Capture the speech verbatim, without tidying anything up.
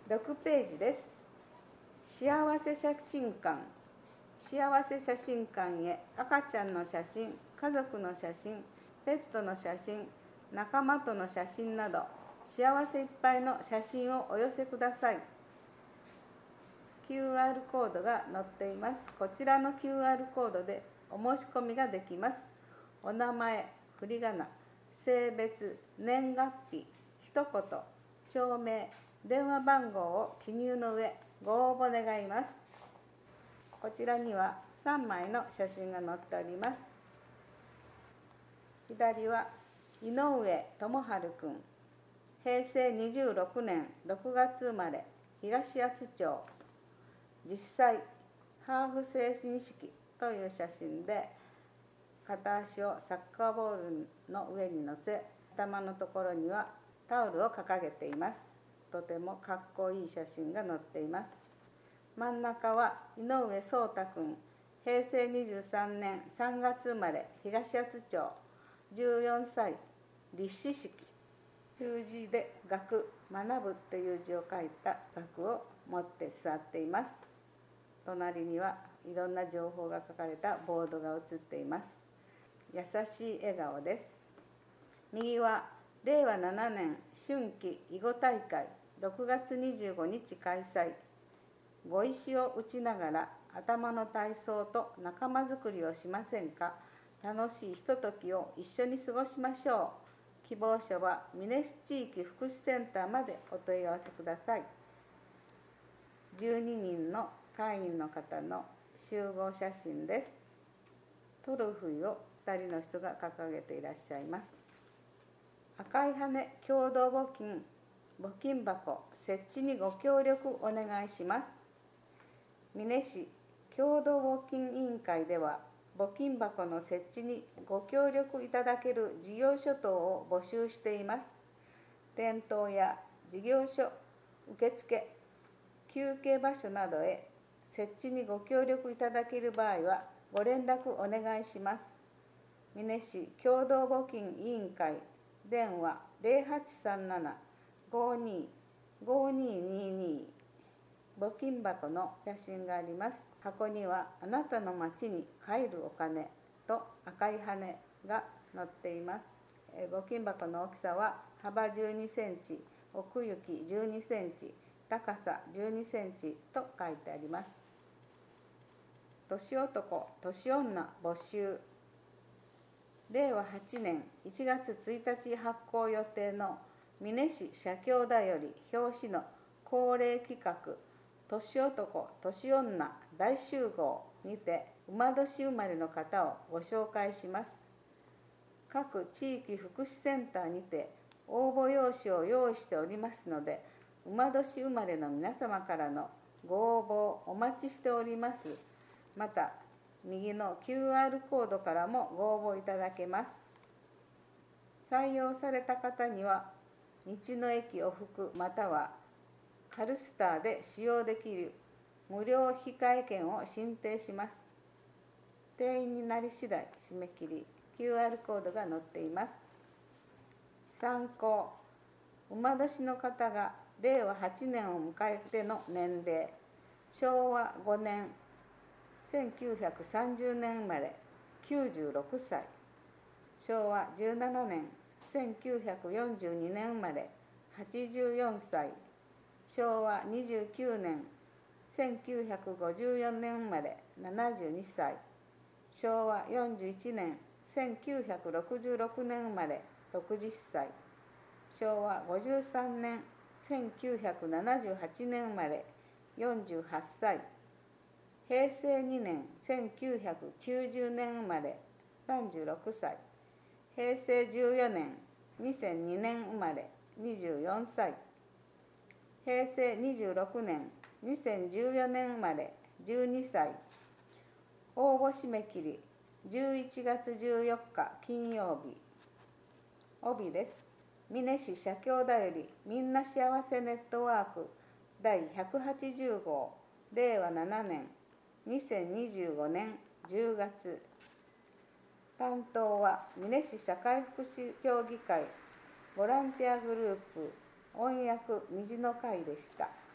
ろくページです。幸せ写真館。幸せ写真館へ赤ちゃんの写真、家族の写真、ペットの写真、仲間との写真など幸せいっぱいの写真をお寄せください。キューアール コードが載っています。こちらの キューアール コードでお申し込みができます。お名前、振り仮名、性別、年月日、一言、町名、電話番号を記入の上、ご応募願います。こちらにはさんまいの写真が載っております。左は井上智春くん、平成にじゅうろくねんろくがつ生まれ、東厚町。実際ハーフ成人式という写真で、片足をサッカーボールの上に乗せ、頭のところにはタオルを掲げています。とてもかっこいい写真が載っています。真ん中は井上壮太くん、平成にじゅうさんねんさんがつ生まれ、東厚町。じゅうよんさい、立志式。習字で学、学ぶっていう字を書いた学を持って座っています。隣にはいろんな情報が書かれたボードが写っています。優しい笑顔です。右はれいわななねん春季囲碁大会ろくがつにじゅうごにち開催。碁石を打ちながら頭の体操と仲間づくりをしませんか。楽しいひとときを一緒に過ごしましょう。希望者は美祢市地域福祉センターまでお問い合わせください。じゅうににんの会員の方の集合写真です。トロフィーをふたりの人が掲げていらっしゃいます。赤い羽共同募金募金箱設置にご協力お願いします。美祢市共同募金委員会では、募金箱の設置にご協力いただける事業所等を募集しています。店頭や事業所、受付、休憩場所などへ設置にご協力いただける場合はご連絡お願いします。美祢市共同募金委員会電話 ゼロはちさんなな ごーにー ごーにーにーにー。募金箱の写真があります。箱にはあなたの町に帰るお金と赤い羽が載っています。募金箱の大きさは幅じゅうにセンチ、奥行きじゅうにセンチ、高さじゅうにセンチと書いてあります。年男、年女募集。れいわはちねんいちがつついたち発行予定の美祢市社協だより表紙の恒例企画、年男、年女大集合にて馬年生まれの方をご紹介します。各地域福祉センターにて応募用紙を用意しておりますので、馬年生まれの皆様からのご応募をお待ちしております。また、右の キューアール コードからもご応募いただけます。採用された方には、道の駅往復またはカルスターで使用できる無料引換券を申請します。定員になり次第締め切り、キューアール コードが載っています。参考、馬年の方がれいわはちねんを迎えての年齢、しょうわごねん、せんきゅうひゃくさんじゅうねん生まれ、きゅうじゅうろくさい。しょうわじゅうななねん、せんきゅうひゃくよんじゅうにねん生まれ、はちじゅうよんさい。しょうわにじゅうきゅうねん、せんきゅうひゃくごじゅうよねん生まれ、ななじゅうにさい。しょうわよんじゅういちねん、せんきゅうひゃくろくじゅうろくねん生まれ、ろくじゅっさい。しょうわごじゅうさんねん、せんきゅうひゃくななじゅうはちねん生まれ、よんじゅうはっさい。へいせいにねん、せんきゅうひゃくきゅうじゅうねん生まれ、さんじゅうろくさい。へいせいじゅうよねん、にせんにねん生まれ、にじゅうよんさい。へいせいにじゅうろくねん、にせんじゅうよねん生まれ、じゅうにさい。応募締め切りじゅういちがつじゅうよっか金曜日。帯です。美祢市社協だよりみんな幸せネットワークだいひゃくはちじゅうごう、れいわななねん、にせんにじゅうごねんじゅうがつ。担当は美祢市社会福祉協議会ボランティアグループ音訳虹の会でした。